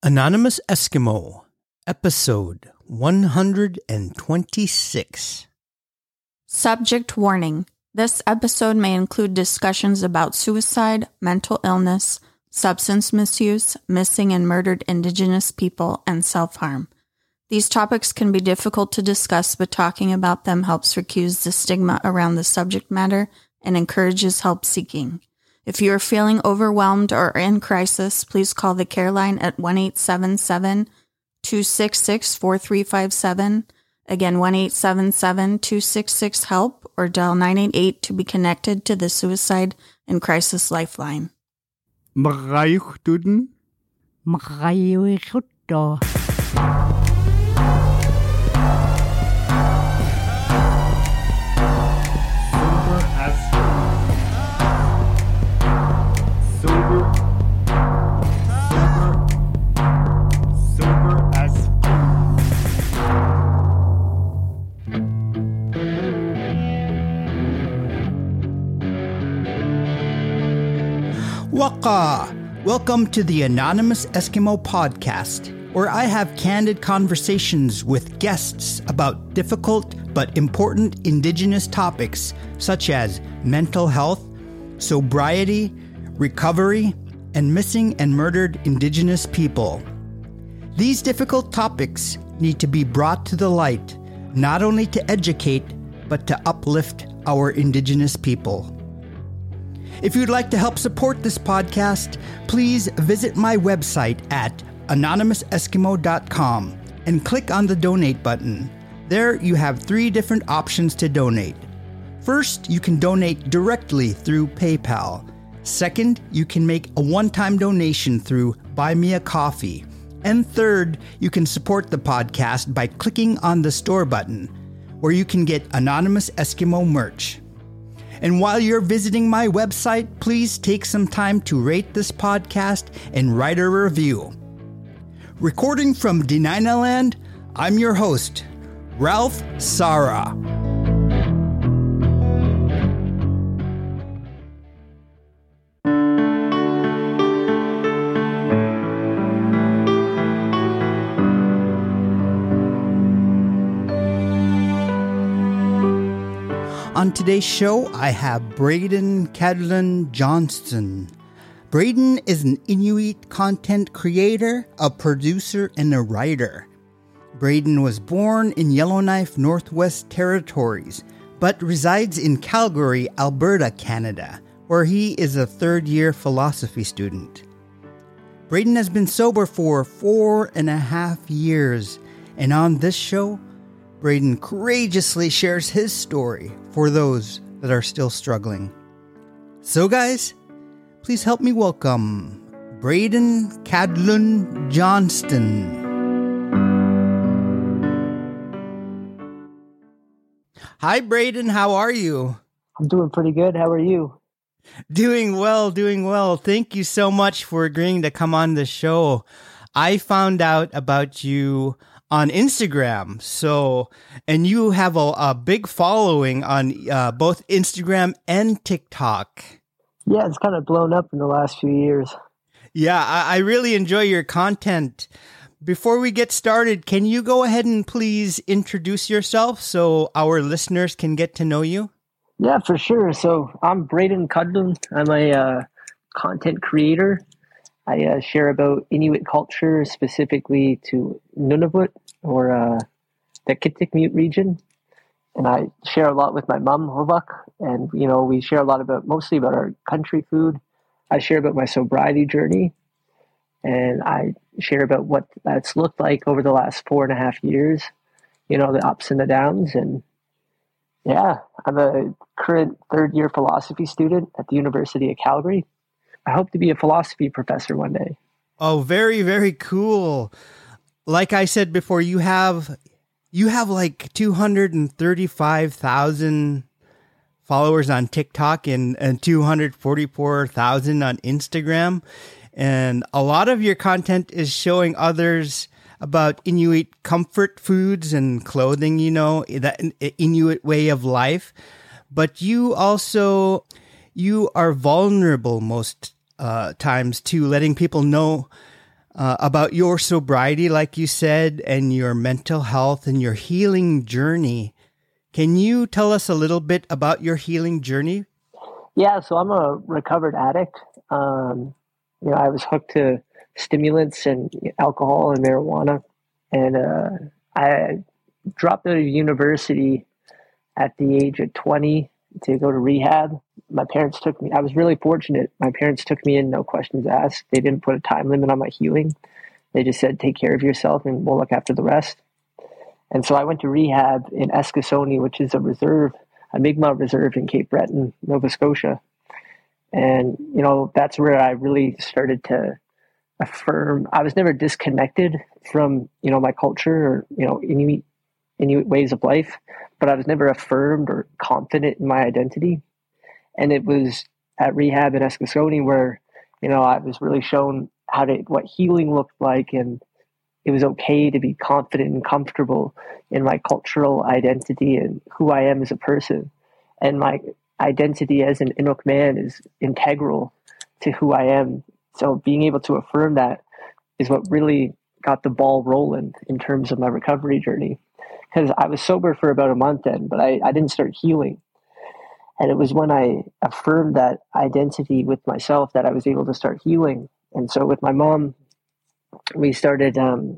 Anonymous Eskimo, Episode 126. Subject warning. This episode may include discussions about suicide, mental illness, substance misuse, missing and murdered Indigenous people, and self-harm. These topics can be difficult to discuss, but talking about them helps recuse the stigma around the subject matter and encourages help seeking. If you are feeling overwhelmed or in crisis, please call the care line at 1-877-266-4357. Again, 1-877-266-HELP or dial 988 to be connected to the Suicide and Crisis Lifeline. Makakayok dun? Makakayok to. Waka! Welcome to the Anonymous Eskimo Podcast, where I have candid conversations with guests about difficult but important Indigenous topics such as mental health, sobriety, recovery, and missing and murdered Indigenous people. These difficult topics need to be brought to the light, not only to educate, but to uplift our Indigenous people. If you'd like to help support this podcast, please visit my website at anonymouseskimo.com and click on the donate button. There you have 3 different options to donate. First, you can donate directly through PayPal. Second, you can make a one-time donation through Buy Me a Coffee. And third, you can support the podcast by clicking on the store button, where you can get Anonymous Eskimo merch. And while you're visiting my website, please take some time to rate this podcast and write a review. Recording from Dena'ina Land, I'm your host, Ralph Sara. On today's show, I have Braden Cadlin Johnston. Braden is an Inuit content creator, a producer, and a writer. Braden was born in Yellowknife, Northwest Territories, but resides in Calgary, Alberta, Canada, where he is a third-year philosophy student. Braden has been sober for 4.5 years, and on this show, Braden courageously shares his story for those that are still struggling. So guys, please help me welcome Braden Cadlin Johnston. Hi Braden, how are you? I'm doing pretty good. How are you? Doing well. Thank you so much for agreeing to come on the show. I found out about you on Instagram. And you have a big following on both Instagram and TikTok. Yeah, it's kind of blown up in the last few years. Yeah, I really enjoy your content. Before we get started, can you go ahead and please introduce yourself so our listeners can get to know you? Yeah, for sure. So I'm Braden Cadlin. I'm a content creator. I share about Inuit culture, specifically to Nunavut or the Kitikmeot region. And I share a lot with my mom, Hovak. And, we share a lot mostly about our country food. I share about my sobriety journey. And I share about what that's looked like over the last 4.5 years, the ups and the downs. And yeah, I'm a current third-year philosophy student at the University of Calgary. I hope to be a philosophy professor one day. Oh, very, very cool. Like I said before, you have like 235,000 followers on TikTok and 244,000 on Instagram. And a lot of your content is showing others about Inuit comfort foods and clothing, that Inuit way of life. But you are vulnerable most times to letting people know about your sobriety, like you said, and your mental health and your healing journey. Can you tell us a little bit about your healing journey? Yeah, so I'm a recovered addict. I was hooked to stimulants and alcohol and marijuana. And I dropped out of university at the age of 20 to go to rehab. My parents took me. I was really fortunate. My parents took me in, no questions asked. They didn't put a time limit on my healing. They just said, take care of yourself and we'll look after the rest. And so I went to rehab in Eskasoni, which is a Mi'kmaq reserve in Cape Breton, Nova Scotia. And, that's where I really started to affirm. I was never disconnected from, my culture or, Inuit ways of life, but I was never affirmed or confident in my identity. And it was at rehab in Eskasoni where, I was really shown what healing looked like, and it was okay to be confident and comfortable in my cultural identity and who I am as a person. And my identity as an Inuk man is integral to who I am. So being able to affirm that is what really got the ball rolling in terms of my recovery journey. Because I was sober for about a month then, but I didn't start healing. And it was when I affirmed that identity with myself that I was able to start healing. And so with my mom, we started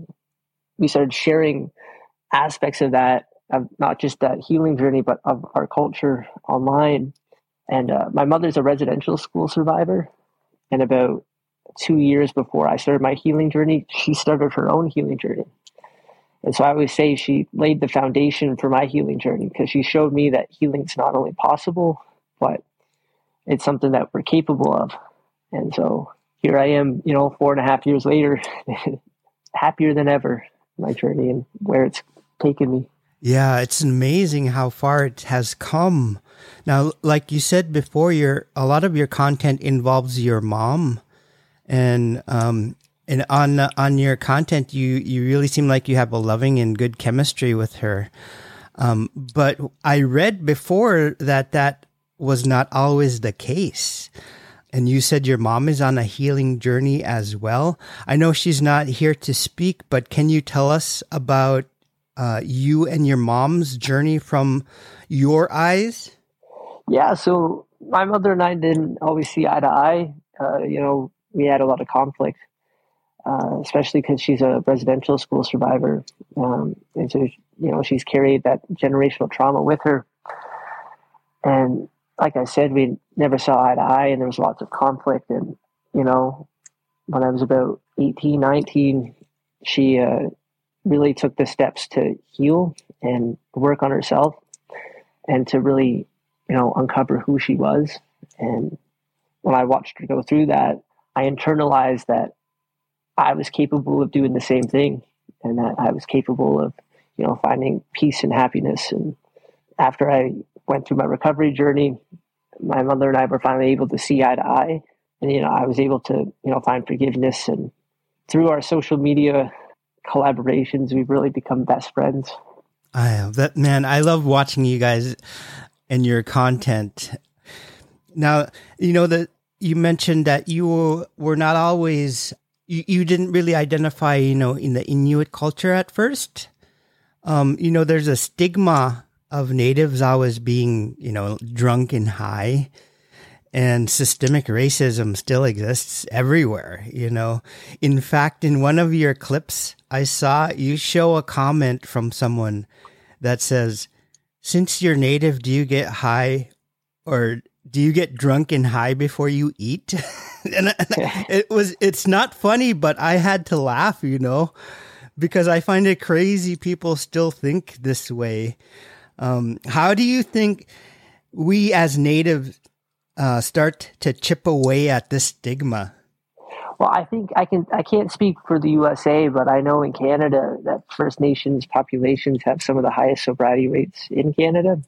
sharing aspects of that, of not just that healing journey, but of our culture online. And my mother's a residential school survivor. And about 2 years before I started my healing journey, she started her own healing journey. And so I always say she laid the foundation for my healing journey, because she showed me that healing's not only possible, but it's something that we're capable of. And so here I am, 4.5 years later, happier than ever in my journey and where it's taken me. Yeah, it's amazing how far it has come. Now, like you said before, a lot of your content involves your mom, and on your content, you really seem like you have a loving and good chemistry with her. But I read before that was not always the case. And you said your mom is on a healing journey as well. I know she's not here to speak, but can you tell us about you and your mom's journey from your eyes? Yeah, so my mother and I didn't always see eye to eye. We had a lot of conflict, especially because she's a residential school survivor. And so, she's carried that generational trauma with her. And like I said, we never saw eye to eye, and there was lots of conflict. And, when I was about 18, 19, she really took the steps to heal and work on herself and to really, uncover who she was. And when I watched her go through that, I internalized that I was capable of doing the same thing, and that I was capable of, finding peace and happiness. And after I went through my recovery journey, my mother and I were finally able to see eye to eye. And, I was able to, find forgiveness. And through our social media collaborations, we've really become best friends. I love watching you guys and your content. Now, you mentioned that you were not always, you didn't really identify, in the Inuit culture at first. There's a stigma of natives always being, drunk and high, and systemic racism still exists everywhere, In fact, in one of your clips, I saw you show a comment from someone that says, "Since you're native, do you get high, or do you get drunk and high before you eat?" And it's not funny, but I had to laugh, because I find it crazy people still think this way. How do you think we as natives start to chip away at this stigma? Well, I think I can't speak for the USA, but I know in Canada that First Nations populations have some of the highest sobriety rates in Canada.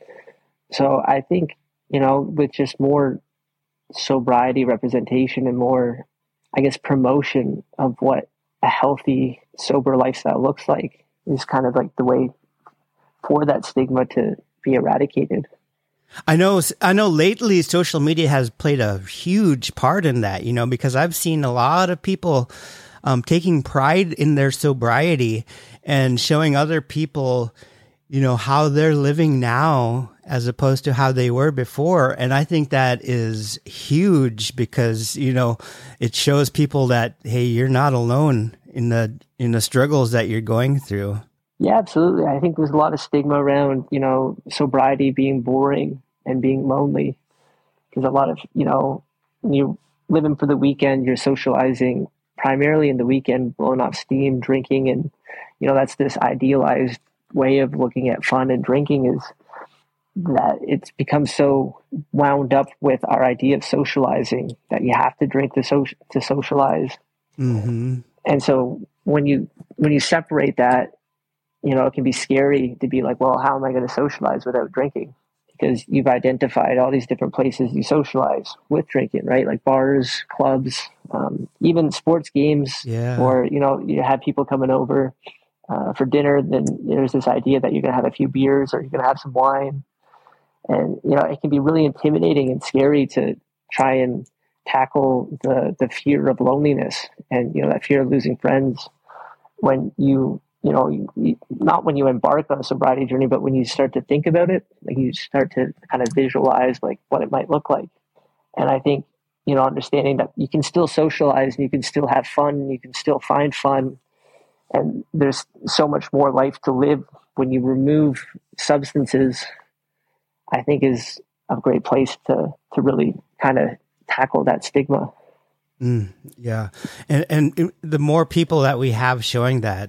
So I think, with just more sobriety representation and more, promotion of what a healthy, sober lifestyle looks like is kind of like the way for that stigma to be eradicated. I know lately social media has played a huge part in that, because I've seen a lot of people taking pride in their sobriety and showing other people, how they're living now as opposed to how they were before. And I think that is huge because, it shows people that, hey, you're not alone in the struggles that you're going through. Yeah, absolutely. I think there's a lot of stigma around, sobriety being boring and being lonely. Because a lot of, when you're living for the weekend, you're socializing primarily in the weekend, blowing off steam, drinking. And, that's this idealized way of looking at fun and drinking, is that it's become so wound up with our idea of socializing that you have to drink to socialize. Mm-hmm. And so when you separate that, it can be scary to be like, well, how am I going to socialize without drinking? Because you've identified all these different places you socialize with drinking, right? Like bars, clubs, even sports games, or, you have people coming over for dinner. Then there's this idea that you're going to have a few beers or you're going to have some wine. And, it can be really intimidating and scary to try and tackle the fear of loneliness and, that fear of losing friends when not when you embark on a sobriety journey, but when you start to think about it, like you start to kind of visualize like what it might look like. And I think, understanding that you can still socialize and you can still have fun and you can still find fun. And there's so much more life to live when you remove substances, I think is a great place to really kind of tackle that stigma. Yeah. And the more people that we have showing that,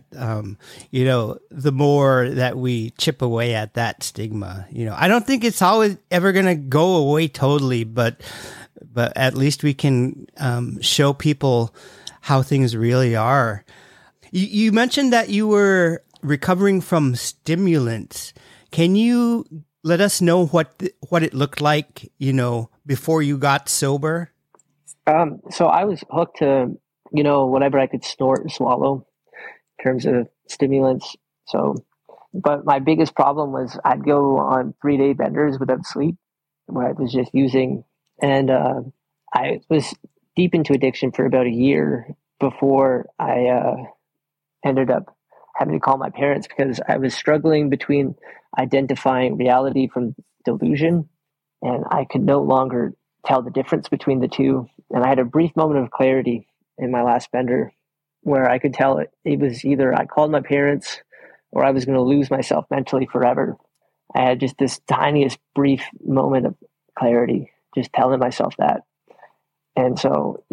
the more that we chip away at that stigma. I don't think it's always ever going to go away totally, but at least we can show people how things really are. You mentioned that you were recovering from stimulants. Can you let us know what it looked like, before you got sober? So I was hooked to, whatever I could snort and swallow in terms of stimulants. But my biggest problem was I'd go on 3-day benders without sleep where I was just using, and I was deep into addiction for about a year before I ended up having to call my parents because I was struggling between identifying reality from delusion, and I could no longer tell the difference between the two. And I had a brief moment of clarity in my last bender where I could tell it was either I called my parents or I was going to lose myself mentally forever. I had just this tiniest brief moment of clarity, just telling myself that. And so,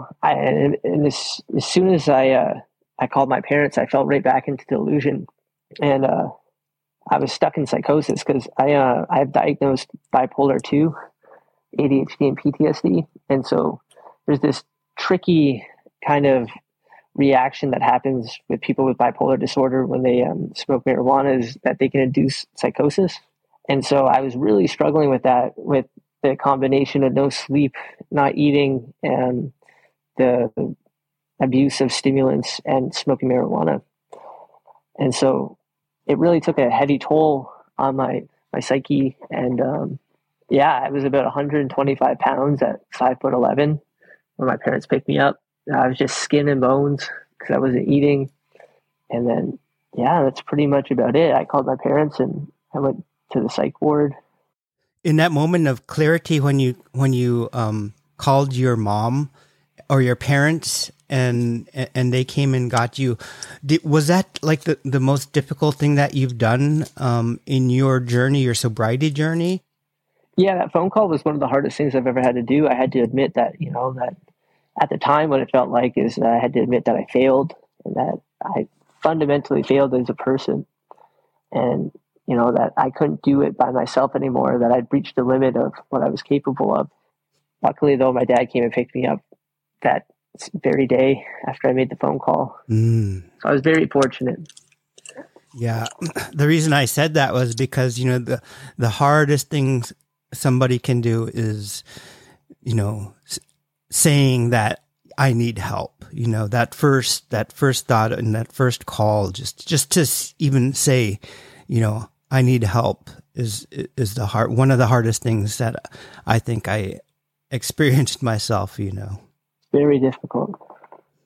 as soon as I called my parents, I fell right back into delusion. And I was stuck in psychosis because I have diagnosed bipolar 2, ADHD, and PTSD. And so there's this tricky kind of reaction that happens with people with bipolar disorder when they smoke marijuana, is that they can induce psychosis. And so I was really struggling with that, with the combination of no sleep, not eating, and the abuse of stimulants and smoking marijuana. And so it really took a heavy toll on my psyche. And I was about 125 pounds at 5'11" when my parents picked me up. I was just skin and bones because I wasn't eating. And then, that's pretty much about it. I called my parents and I went to the psych ward. In that moment of clarity, when you called your mom or your parents and they came and got you, was that like the most difficult thing that you've done in your journey, your sobriety journey? Yeah, that phone call was one of the hardest things I've ever had to do. I had to admit that, that at the time what it felt like is that I had to admit that I failed and that I fundamentally failed as a person, and, that I couldn't do it by myself anymore, that I'd reached the limit of what I was capable of. Luckily, though, my dad came and picked me up that very day after I made the phone call. So I was very fortunate. Yeah. The reason I said that was because, the hardest things somebody can do is, saying that I need help, that first thought and that first call, just to even say, I need help is one of the hardest things that I think I experienced myself, Very difficult.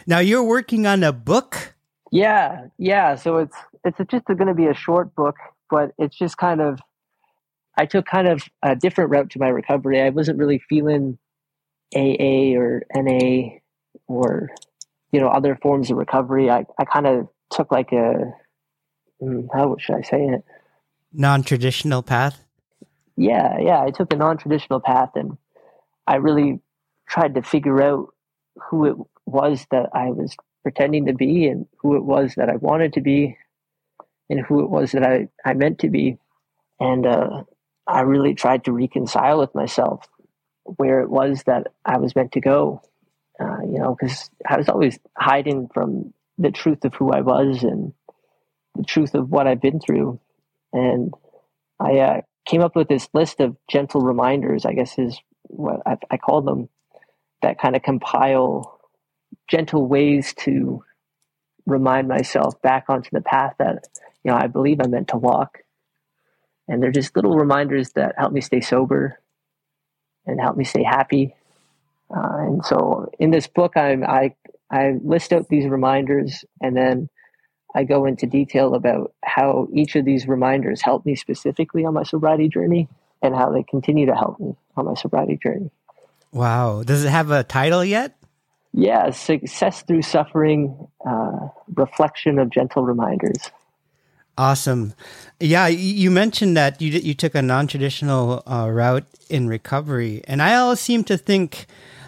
Now you're working on a book? Yeah. So it's just going to be a short book, but it's just kind of, I took kind of a different route to my recovery. I wasn't really feeling AA or NA or, other forms of recovery. I kind of took like how should I say it? Non-traditional path? Yeah. I took a non-traditional path, and I really tried to figure out who it was that I was pretending to be, and who it was that I wanted to be, and who it was that I meant to be. And I really tried to reconcile with myself where it was that I was meant to go, because I was always hiding from the truth of who I was and the truth of what I've been through. And I came up with this list of gentle reminders, I guess is what I called them, that kind of compile gentle ways to remind myself back onto the path that, I believe I'm meant to walk. And they're just little reminders that help me stay sober and help me stay happy. And so in this book, I list out these reminders, and then I go into detail about how each of these reminders help me specifically on my sobriety journey, and how they continue to help me on my sobriety journey. Wow. Does it have a title yet? Yeah, Success Through Suffering, Reflection of Gentle Reminders. Awesome. Yeah, you mentioned that you took a non-traditional route in recovery. And I always seem to think,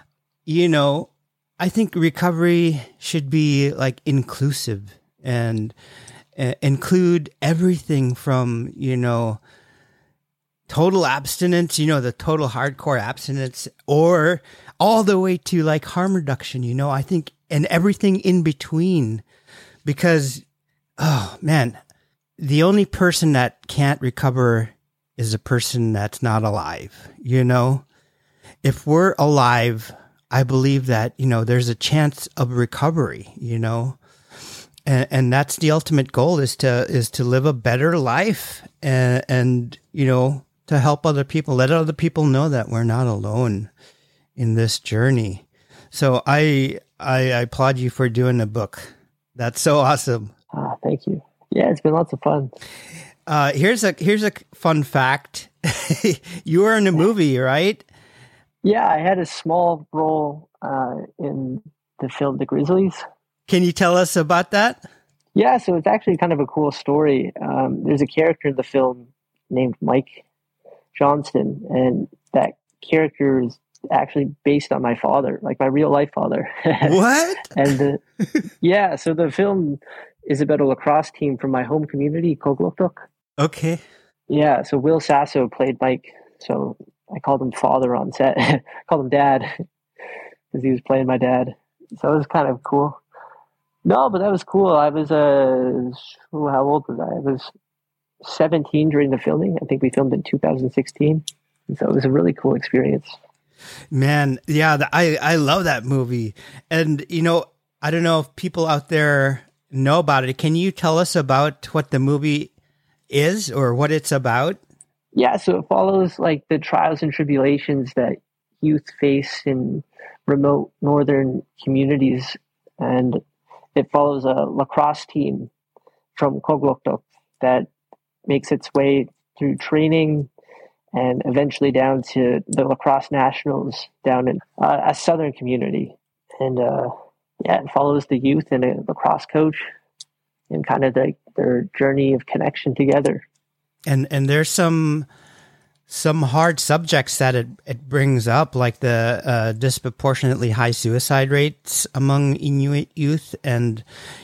I think recovery should be like inclusive and include everything from, total abstinence, the total hardcore abstinence, or all the way to like harm reduction, I think, and everything in between. Because, oh man, the only person that can't recover is a person that's not alive, If we're alive, I believe that, there's a chance of recovery, and that's the ultimate goal, is to live a better life and to help other people, let other people know that we're not alone in this journey. So I applaud you for doing the book. That's so awesome. Thank you. Yeah, it's been lots of fun. Here's a fun fact. You were in a movie, right? Yeah, I had a small role in the film The Grizzlies. Can you tell us about that? Yeah, so it's actually kind of a cool story. There's a character in the film named Mike Johnston, and that character is actually based on my father, like my real life father. What? And yeah, so the film is about a lacrosse team from my home community, Kogloktok. Okay. Yeah, so Will Sasso played Mike, so I called him father on set. I called him dad because he was playing my dad. So it was kind of cool. No, but that was cool. I was, how old was I? I was 17 during the filming. I think we filmed in 2016. And so it was a really cool experience. Man, yeah, I love that movie. And, I don't know if people out there know about it. Can you tell us about what the movie is or what it's about? Yeah, so it follows like the trials and tribulations that youth face in remote northern communities, and it follows a lacrosse team from Kogloktok that makes its way through training and eventually down to the lacrosse nationals down in a southern community. And it follows the youth and a lacrosse coach and kind of their journey of connection together. And there's some hard subjects that it brings up, like the disproportionately high suicide rates among Inuit youth, and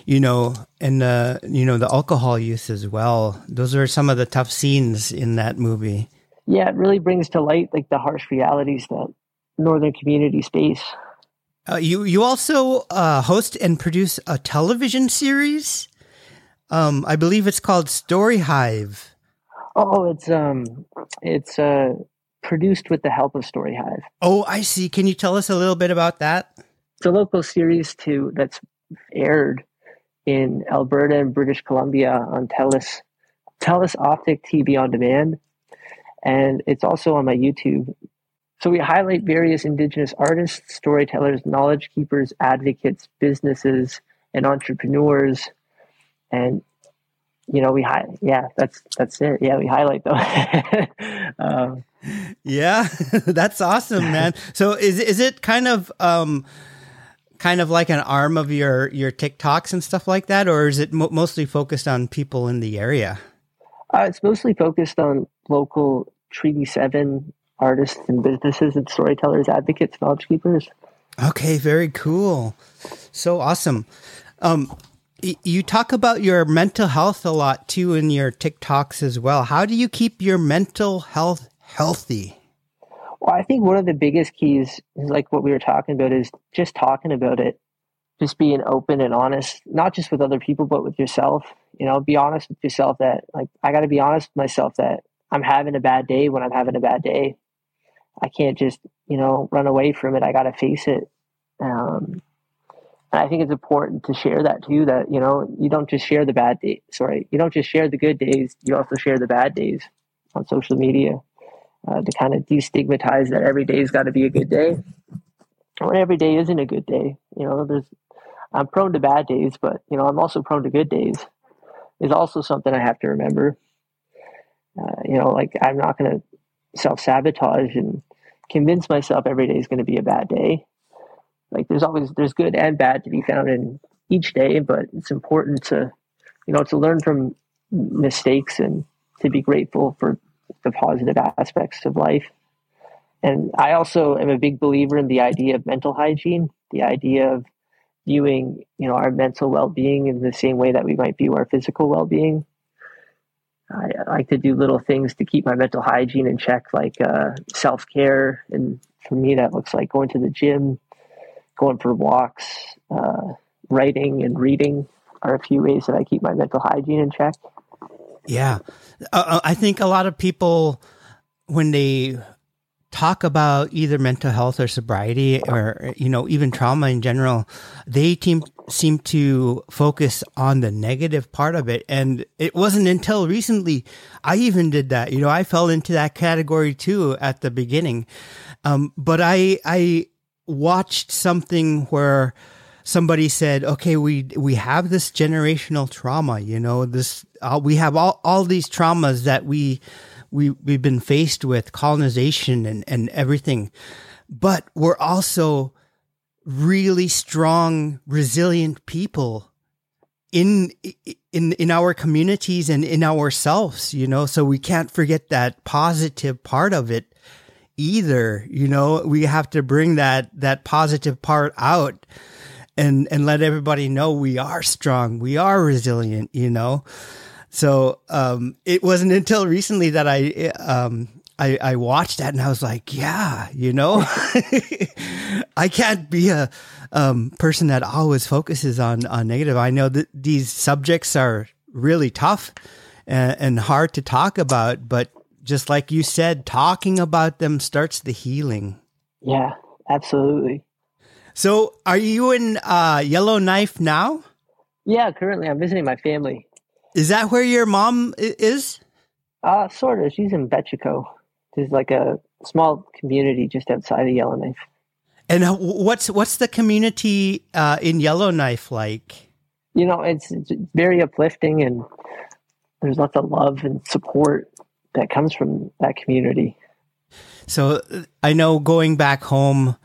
the alcohol use as well. Those are some of the tough scenes in that movie. Yeah, it really brings to light like the harsh realities that northern communities face. You also host and produce a television series. I believe it's called Story Hive. Oh, it's produced with the help of Story Hive. Oh, I see. Can you tell us a little bit about that? It's a local series that's aired in Alberta and British Columbia on TELUS Optic TV on demand, and it's also on my YouTube. So we highlight various Indigenous artists, storytellers, knowledge keepers, advocates, businesses, and entrepreneurs. And that's it. Yeah, we highlight them. Yeah, that's awesome, man. So is it kind of like an arm of your TikToks and stuff like that, or is it mostly focused on people in the area? It's mostly focused on local Treaty 7 artists and businesses and storytellers, advocates, knowledge keepers. Okay, very cool. So awesome. You talk about your mental health a lot too in your TikToks as well. How do you keep your mental health healthy? Well, I think one of the biggest keys is like what we were talking about is just talking about it, just being open and honest, not just with other people, but with yourself. Be honest with yourself that like, I got to be honest with myself that I'm having a bad day when I'm having a bad day. I can't just, run away from it. I got to face it. And I think it's important to share that too, that, you don't just share the bad days. You don't just share the good days. You also share the bad days on social media to kind of destigmatize that every day's got to be a good day. When every day isn't a good day, I'm prone to bad days, but, I'm also prone to good days is also something I have to remember. I'm not going to self-sabotage and convince myself every day is going to be a bad day. Like there's good and bad to be found in each day, but it's important to learn from mistakes and to be grateful for the positive aspects of life. And I also am a big believer in the idea of mental hygiene, the idea of viewing, our mental well-being in the same way that we might view our physical well-being. I like to do little things to keep my mental hygiene in check, like self-care. And for me, that looks like going to the gym, going for walks, writing and reading are a few ways that I keep my mental hygiene in check. Yeah. I think a lot of people, when they talk about either mental health or sobriety or, even trauma in general, they seem to focus on the negative part of it. And it wasn't until recently I even did that. I fell into that category too at the beginning. But I watched something where somebody said, okay, we have this generational trauma, we have all these traumas that we've been faced with, colonization and everything, but we're also really strong, resilient people in our communities and in ourselves, so we can't forget that positive part of it either. We have to bring that positive part out and let everybody know we are strong, we are resilient, So it wasn't until recently that I watched that and I was like, yeah, I can't be a person that always focuses on negative. I know that these subjects are really tough and hard to talk about, but just like you said, talking about them starts the healing. Yeah, absolutely. So are you in Yellowknife now? Yeah, currently I'm visiting my family. Is that where your mom is? Sort of. She's in Betchico. There's like a small community just outside of Yellowknife. And what's the community in Yellowknife like? It's very uplifting, and there's lots of love and support that comes from that community. So I know going back home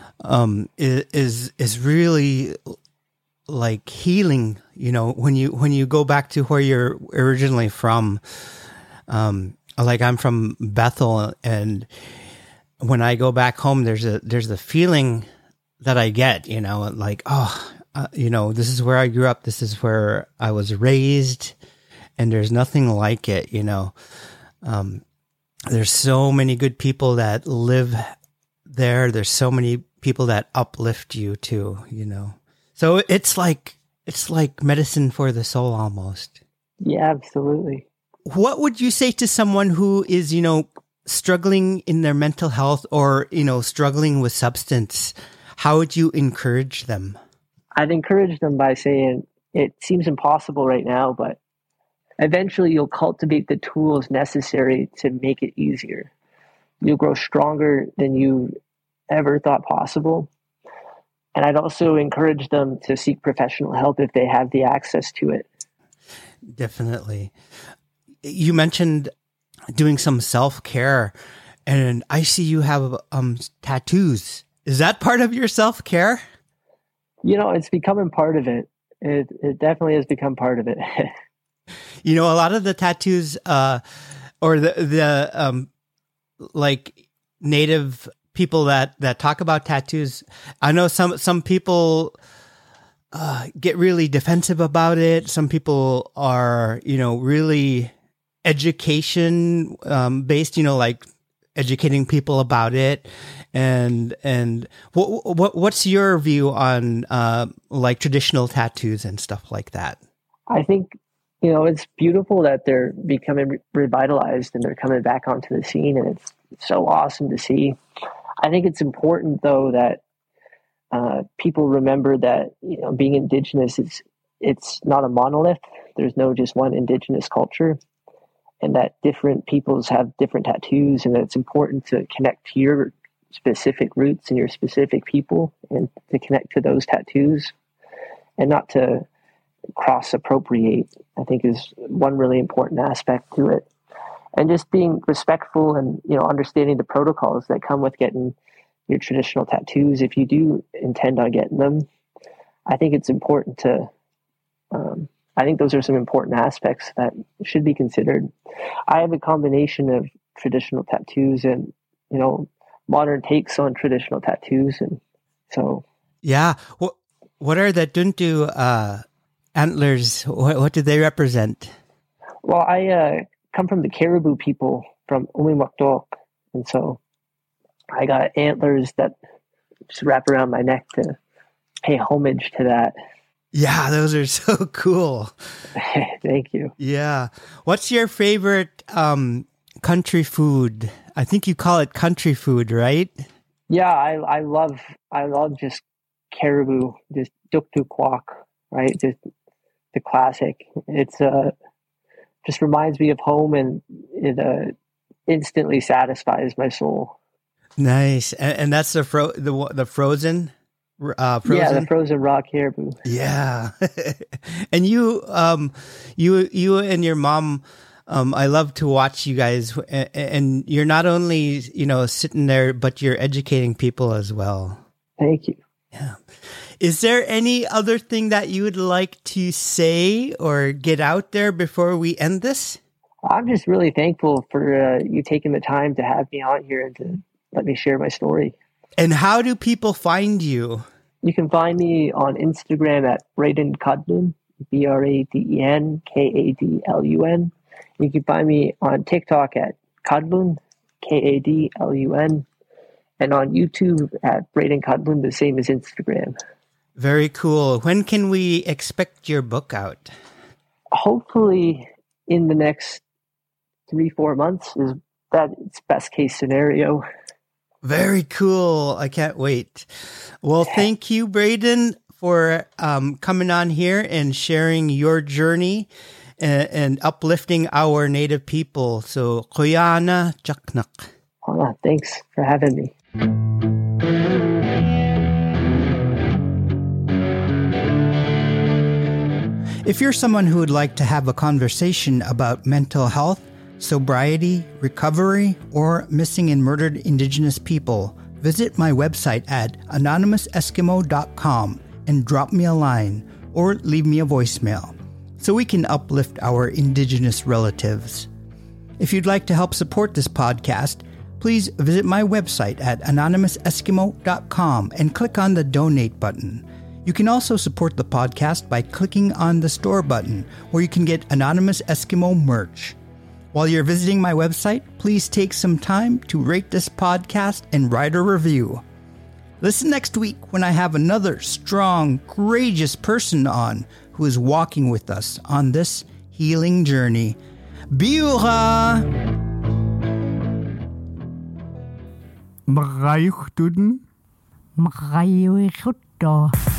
is really like healing, when you go back to where you're originally from. Like I'm from Bethel, and when I go back home, there's a feeling that I get, like, this is where I grew up. This is where I was raised, and there's nothing like it, there's so many good people that live there. There's so many people that uplift you too, So it's like medicine for the soul almost. Yeah, absolutely. What would you say to someone who is, struggling in their mental health or, struggling with substance? How would you encourage them? I'd encourage them by saying it seems impossible right now, but eventually you'll cultivate the tools necessary to make it easier. you'll grow stronger than you ever thought possible. And I'd also encourage them to seek professional help if they have the access to it. Definitely. You mentioned doing some self-care, and I see you have tattoos. Is that part of your self-care? It's becoming part of it. It definitely has become part of it. A lot of the tattoos, or the like native people that talk about tattoos, I know some people get really defensive about it. Some people are, really education based, like educating people about it. And what's your view on like traditional tattoos and stuff like that? I think, it's beautiful that they're becoming revitalized and they're coming back onto the scene, and it's so awesome to see. I think it's important, though, that people remember that being Indigenous it's not a monolith. There's no just one Indigenous culture, and that different peoples have different tattoos, and that it's important to connect to your specific roots and your specific people, and to connect to those tattoos, and not to cross appropriate. I think is one really important aspect to it. And just being respectful and, understanding the protocols that come with getting your traditional tattoos. If you do intend on getting them, I think it's important to, I think those are some important aspects that should be considered. I have a combination of traditional tattoos and, modern takes on traditional tattoos. And so. Yeah. What are the Tuntu antlers? What do they represent? Well, I come from the Caribou people from Umimakdok, and so I got antlers that just wrap around my neck to pay homage to that. Yeah, those are so cool. Thank you. Yeah. What's your favorite country food? I think you call it country food, right? Yeah, I love just caribou, just duktu kwak, right? Just the classic. It's just reminds me of home, and it instantly satisfies my soul. Nice, and that's the frozen. Yeah, the frozen raw caribou. Yeah, and you and your mom. I love to watch you guys, and you're not only sitting there, but you're educating people as well. Thank you. Yeah. Is there any other thing that you would like to say or get out there before we end this? I'm just really thankful for you taking the time to have me on here and to let me share my story. And how do people find you? You can find me on Instagram at Braden Kadlun, BradenKadlun. You can find me on TikTok at Kadlun, Kadlun, and on YouTube at Braden Kadlun, the same as Instagram. Very cool. When can we expect your book out? Hopefully in the next 3-4 months. That's best case scenario. Very cool. I can't wait. Well, thank you, Braden, for coming on here and sharing your journey and uplifting our Native people. So, Koyana Chaknak. Thanks for having me. If you're someone who would like to have a conversation about mental health, sobriety, recovery, or missing and murdered Indigenous people, visit my website at anonymouseskimo.com and drop me a line or leave me a voicemail so we can uplift our Indigenous relatives. If you'd like to help support this podcast, please visit my website at anonymouseskimo.com and click on the donate button. You can also support the podcast by clicking on the store button, where you can get Anonymous Eskimo merch. While you're visiting my website, please take some time to rate this podcast and write a review. Listen next week when I have another strong, courageous person on who is walking with us on this healing journey. Biura! Makayuh tudun. Makayuh